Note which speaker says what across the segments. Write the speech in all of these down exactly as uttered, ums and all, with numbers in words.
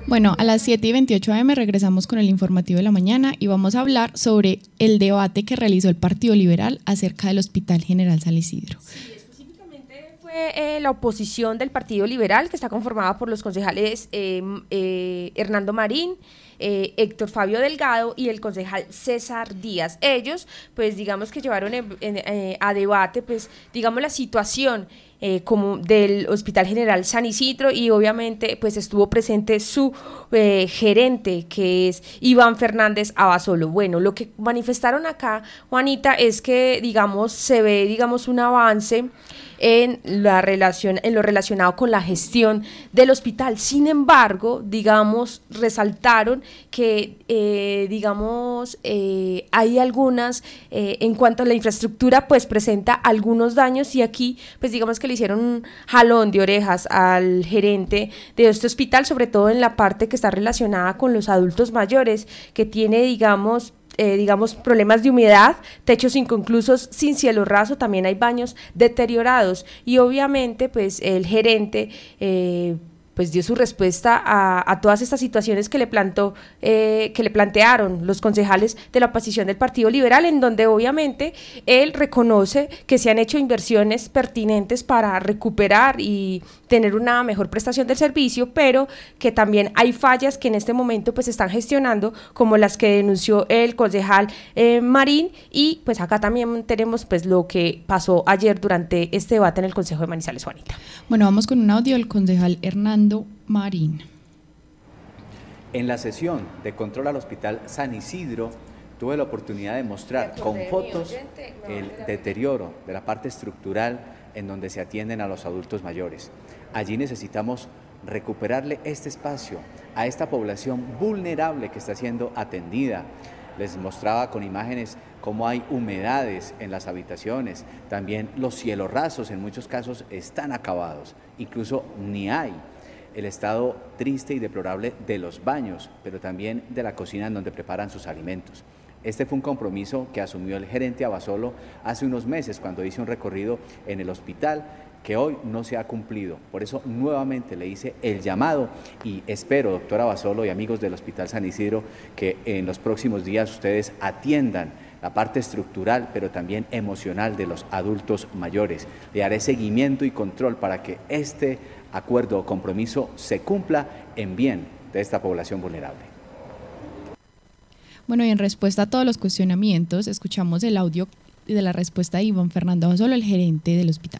Speaker 1: Bueno, a las siete y veintiocho a eme regresamos con el informativo de la mañana y vamos a hablar sobre el debate que realizó el Partido Liberal acerca del Hospital General San Isidro.
Speaker 2: Sí, específicamente fue eh, la oposición del Partido Liberal, que está conformada por los concejales eh, eh, Hernando Marín, Eh, Héctor Fabio Delgado y el concejal César Díaz. Ellos, pues digamos que llevaron en, en, eh, a debate, pues digamos la situación eh, como del Hospital General San Isidro, y obviamente pues estuvo presente su eh, gerente, que es Iván Fernández Abasolo. Bueno, lo que manifestaron acá, Juanita, es que digamos se ve digamos un avance en la relación, en lo relacionado con la gestión del hospital. Sin embargo, digamos, resaltaron que, eh, digamos, eh, hay algunas, eh, en cuanto a la infraestructura, pues presenta algunos daños, y aquí, pues digamos que le hicieron un jalón de orejas al gerente de este hospital, sobre todo en la parte que está relacionada con los adultos mayores, que tiene, digamos, Eh, digamos, problemas de humedad, techos inconclusos, sin cielo raso, también hay baños deteriorados, y obviamente pues el gerente eh, pues dio su respuesta a, a todas estas situaciones que le plantó, eh, que le plantearon los concejales de la oposición del Partido Liberal, en donde obviamente él reconoce que se han hecho inversiones pertinentes para recuperar y tener una mejor prestación del servicio, pero que también hay fallas que en este momento pues se están gestionando, como las que denunció el concejal eh, Marín, y pues acá también tenemos pues lo que pasó ayer durante este debate en el Consejo de Manizales, Juanita.
Speaker 1: Bueno, vamos con un audio del concejal Hernando Marín.
Speaker 3: En la sesión de control al Hospital San Isidro tuve la oportunidad de mostrar con fotos el deterioro de la parte estructural en donde se atienden a los adultos mayores. Allí necesitamos recuperarle este espacio a esta población vulnerable que está siendo atendida. Les mostraba con imágenes cómo hay humedades en las habitaciones, también los cielos rasos en muchos casos están acabados, incluso ni hay. El estado triste y deplorable de los baños, pero también de la cocina en donde preparan sus alimentos. Este fue un compromiso que asumió el gerente Abasolo hace unos meses cuando hice un recorrido en el hospital, que hoy no se ha cumplido. Por eso nuevamente le hice el llamado y espero, doctora Abasolo y amigos del Hospital San Isidro, que en los próximos días ustedes atiendan la parte estructural, pero también emocional de los adultos mayores. Le haré seguimiento y control para que este acuerdo o compromiso se cumpla en bien de esta población vulnerable.
Speaker 1: Bueno, y en respuesta a todos los cuestionamientos, escuchamos el audio de la respuesta de Iván Fernando Abasolo, el gerente del hospital.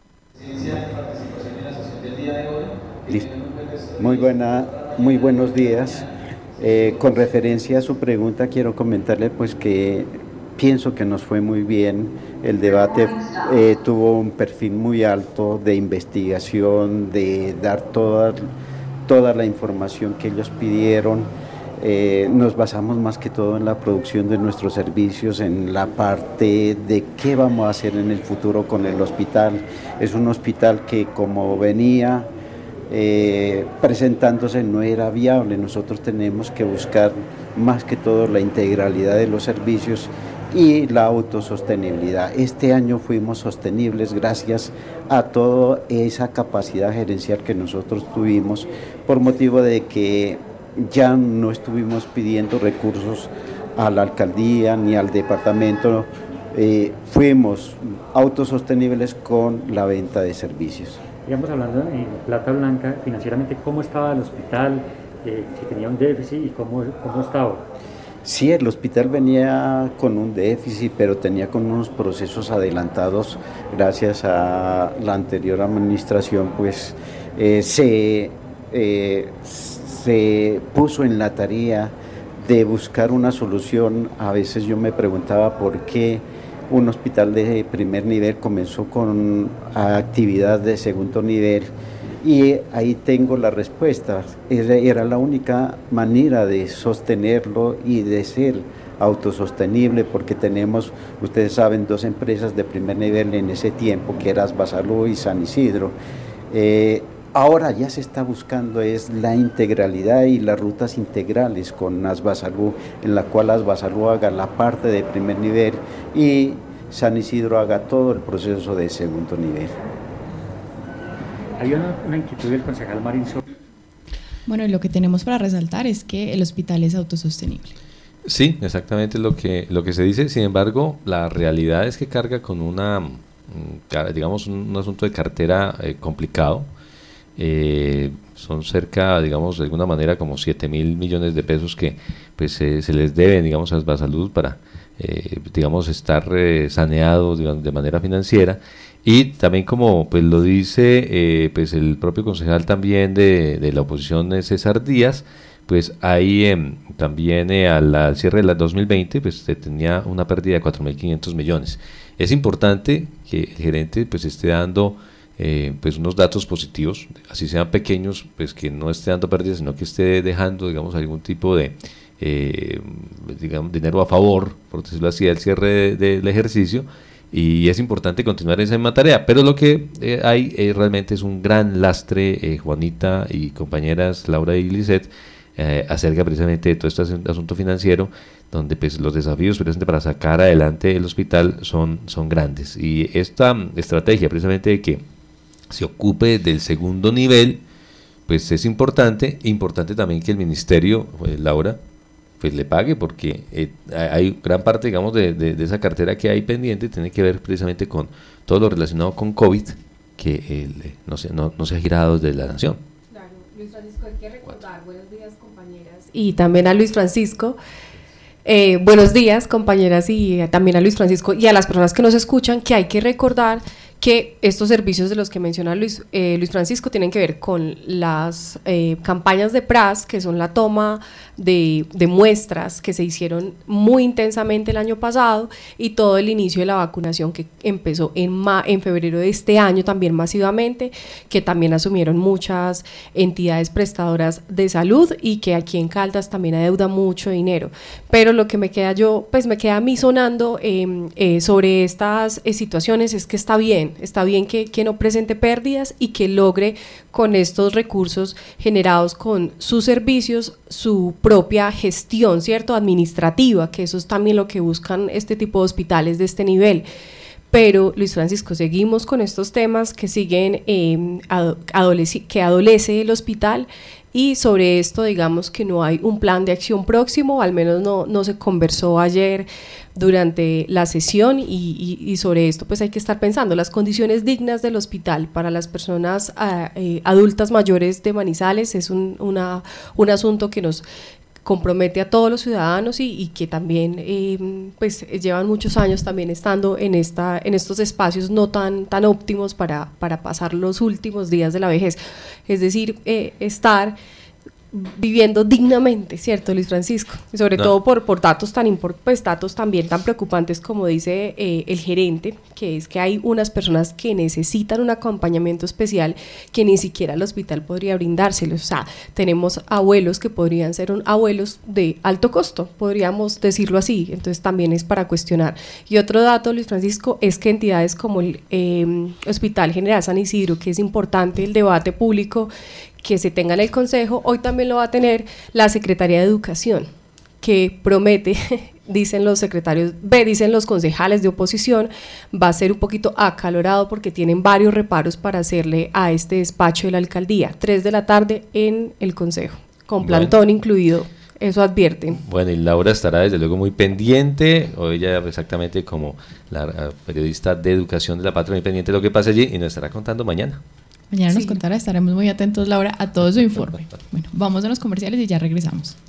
Speaker 4: Listo. Muy buena, muy buenos días. Eh, con referencia a su pregunta, quiero comentarle pues que pienso que nos fue muy bien. El debate eh, tuvo un perfil muy alto de investigación, de dar toda, toda la información que ellos pidieron. Eh, nos basamos más que todo en la producción de nuestros servicios, en la parte de qué vamos a hacer en el futuro con el hospital. Es un hospital que, como venía eh, presentándose, no era viable. Nosotros tenemos que buscar más que todo la integralidad de los servicios y la autosostenibilidad. Este año fuimos sostenibles gracias a toda esa capacidad gerencial que nosotros tuvimos, por motivo de que ya no estuvimos pidiendo recursos a la alcaldía ni al departamento, eh, fuimos autosostenibles con la venta de servicios.
Speaker 5: Digamos, hablando en plata blanca, financieramente, ¿cómo estaba el hospital? Eh, si tenía un déficit y cómo, cómo estaba.
Speaker 4: Sí, el hospital venía con un déficit, pero tenía con unos procesos adelantados. Gracias a la anterior administración, pues eh, se... Eh, se puso en la tarea de buscar una solución. A veces yo me preguntaba por qué un hospital de primer nivel comenzó con actividad de segundo nivel, y ahí tengo la respuesta. Era la única manera de sostenerlo y de ser autosostenible, porque tenemos, ustedes saben, dos empresas de primer nivel en ese tiempo, que era Asbasalud y San Isidro. Eh, Ahora ya se está buscando es la integralidad y las rutas integrales con Asbasalud, en la cual Asbasalud haga la parte de primer nivel y San Isidro haga todo el proceso de segundo nivel.
Speaker 5: Hay una, una inquietud del concejal Marín sobre...
Speaker 1: Bueno, y lo que tenemos para resaltar es que el hospital es autosostenible.
Speaker 6: Sí, exactamente lo que, lo que se dice. Sin embargo, la realidad es que carga con una, digamos, un, un asunto de cartera eh, complicado. Eh, son cerca, digamos, de alguna manera como siete mil millones de pesos que pues eh, se les deben, digamos, a Asbasalud para, eh, digamos, estar eh, saneados, digamos, de manera financiera. Y también, como pues lo dice eh, pues el propio concejal también de, de la oposición, César Díaz, pues ahí eh, también eh, al, al cierre del dos mil veinte pues se tenía una pérdida de cuatro mil quinientos millones. Es importante que el gerente pues esté dando eh, pues unos datos positivos, así sean pequeños, pues que no esté dando pérdidas, sino que esté dejando, digamos, algún tipo de eh, digamos, dinero a favor, por decirlo así, al cierre de, del ejercicio. Y es importante continuar esa misma tarea, pero lo que eh, hay eh, realmente es un gran lastre, eh, Juanita y compañeras Laura y Lisette, eh, acerca precisamente de todo este asunto financiero, donde pues los desafíos precisamente para sacar adelante el hospital son, son grandes. Y esta estrategia precisamente de que se ocupe del segundo nivel, pues es importante, importante también que el ministerio, pues, Laura, pues le pague, porque eh, hay gran parte, digamos, de, de, de esa cartera que hay pendiente, tiene que ver precisamente con todo lo relacionado con COVID, que eh, no, se, no, no se ha girado desde la nación.
Speaker 7: Claro, Luis Francisco, hay que recordar, buenos días compañeras, y también a Luis Francisco, eh, buenos días compañeras y eh, también a Luis Francisco y a las personas que nos escuchan, que hay que recordar que estos servicios de los que menciona Luis, eh, Luis Francisco tienen que ver con las eh, campañas de P R A S, que son la toma de, de muestras que se hicieron muy intensamente el año pasado, y todo el inicio de la vacunación que empezó en, ma en febrero de este año también masivamente, que también asumieron muchas entidades prestadoras de salud y que aquí en Caldas también adeuda mucho dinero. Pero lo que me queda yo, pues me queda a mí sonando eh, eh, sobre estas eh, situaciones es que está bien, está bien que, que no presente pérdidas y que logre con estos recursos generados con sus servicios, su propia gestión, ¿cierto?, administrativa, que eso es también lo que buscan este tipo de hospitales de este nivel. Pero, Luis Francisco, seguimos con estos temas que siguen, eh, adolece, que adolece el hospital, y sobre esto digamos que no hay un plan de acción próximo, al menos no, no se conversó ayer durante la sesión, y, y, y sobre esto pues hay que estar pensando las condiciones dignas del hospital para las personas uh, eh, adultas mayores de Manizales. Es un, una, un asunto que nos compromete a todos los ciudadanos y, y que también eh, pues llevan muchos años también estando en esta en estos espacios no tan tan óptimos para, para pasar los últimos días de la vejez, es decir, eh, estar viviendo dignamente, ¿cierto, Luis Francisco? Y sobre no. todo por, por datos tan import, pues datos también tan preocupantes como dice eh, el gerente, que es que hay unas personas que necesitan un acompañamiento especial que ni siquiera el hospital podría brindárselos. O sea, tenemos abuelos que podrían ser un, abuelos de alto costo, podríamos decirlo así, entonces también es para cuestionar. Y otro dato, Luis Francisco, es que entidades como el eh, Hospital General San Isidro, que es importante el debate público que se tenga en el Consejo, hoy también lo va a tener la Secretaría de Educación, que promete, dicen los secretarios, ve, dicen los concejales de oposición, va a ser un poquito acalorado porque tienen varios reparos para hacerle a este despacho de la alcaldía. Tres de la tarde en el Consejo, con plantón bueno. incluido. Eso advierten. Bueno, y Laura estará desde luego muy pendiente, o ella exactamente como la periodista de Educación de la Patria, muy pendiente de lo que pasa allí, y nos estará contando mañana. Mañana sí. nos contará, estaremos muy atentos, Laura, a todo su informe. Bueno, vamos a los comerciales y ya regresamos.